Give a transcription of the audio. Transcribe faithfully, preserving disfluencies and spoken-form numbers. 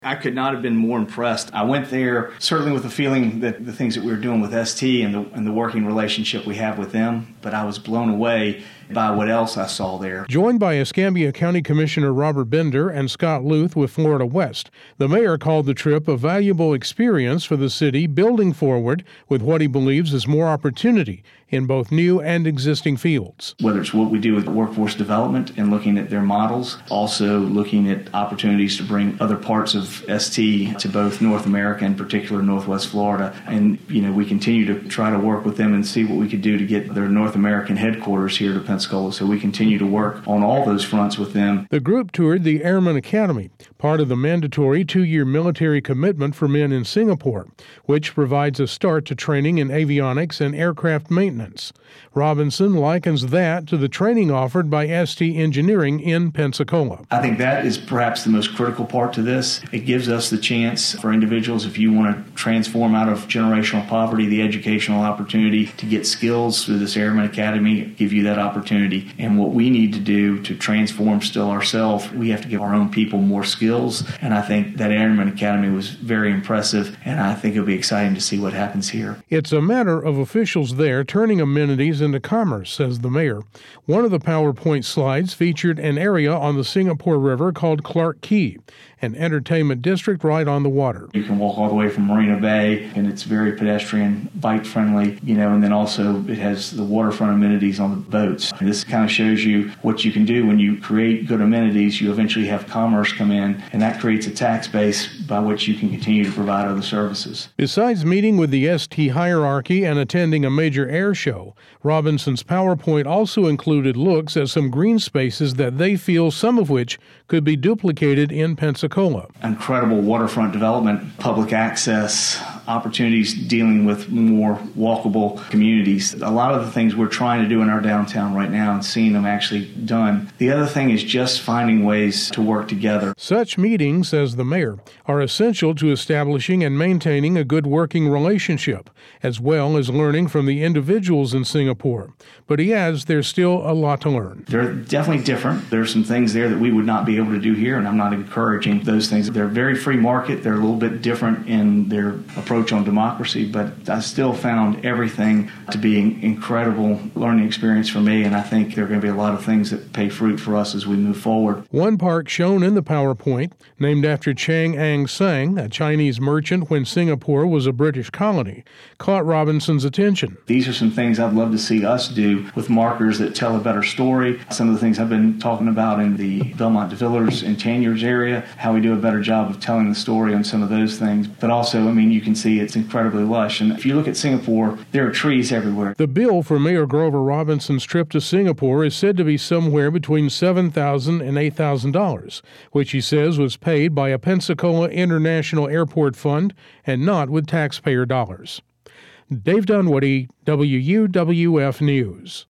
I could not have been more impressed. I went there certainly with the feeling that the things that we were doing with S T and the, and the working relationship we have with them, but I was blown away by what else I saw there. Joined by Escambia County Commissioner Robert Bender and Scott Luth with Florida West, the mayor called the trip a valuable experience for the city, building forward with what he believes is more opportunity in both new and existing fields. Whether it's what we do with workforce development and looking at their models, also looking at opportunities to bring other parts of S T to both North America, in particular Northwest Florida. And, you know, we continue to try to work with them and see what we could do to get their North American headquarters here to Pensacola. So we continue to work on all those fronts with them. The group toured the Airman Academy, part of the mandatory two-year military commitment for men in Singapore, which provides a start to training in avionics and aircraft maintenance. Robinson likens that to the training offered by S T Engineering in Pensacola. I think that is perhaps the most critical part to this. It gives us the chance for individuals, if you want to transform out of generational poverty, the educational opportunity to get skills through this Airman Academy, give you that opportunity. And what we need to do to transform still ourselves, we have to give our own people more skills. And I think that Airman Academy was very impressive, and I think it'll be exciting to see what happens here. It's a matter of officials there turning amenities into commerce, says the mayor. One of the PowerPoint slides featured an area on the Singapore River called Clark Key, an entertainment district right on the water. You can walk all the way from Marina Bay, and it's very pedestrian, bike-friendly, you know, and then also it has the waterfront amenities on the boats. And this kind of shows you what you can do when you create good amenities. You eventually have commerce come in, and that creates a tax base by which you can continue to provide other services. Besides meeting with the S T hierarchy and attending a major air show, Robinson's PowerPoint also included looks at some green spaces that they feel some of which could be duplicated in Pensacola. Incredible waterfront development, public access, opportunities dealing with more walkable communities. A lot of the things we're trying to do in our downtown right now and seeing them actually done. The other thing is just finding ways to work together. Such meetings, says the mayor, are essential to establishing and maintaining a good working relationship, as well as learning from the individuals in Singapore. But he adds there's still a lot to learn. They're definitely different. There's some things there that we would not be able to do here, and I'm not encouraging those things. They're very free market. They're a little bit different in their approach on democracy, but I still found everything to be an incredible learning experience for me, and I think there are going to be a lot of things that pay fruit for us as we move forward. One park shown in the PowerPoint, named after Chang Ang Sang, a Chinese merchant when Singapore was a British colony, caught Robinson's attention. These are some things I'd love to see us do with markers that tell a better story. Some of the things I've been talking about in the Belmont de Villiers and Tanyards area, how we do a better job of telling the story on some of those things. But also, I mean, you can see it's incredibly lush. And if you look at Singapore, there are trees everywhere. The bill for Mayor Grover Robinson's trip to Singapore is said to be somewhere between seven thousand dollars and eight thousand dollars, which he says was paid by a Pensacola International Airport Fund and not with taxpayer dollars. Dave Dunwoody, W U W F News.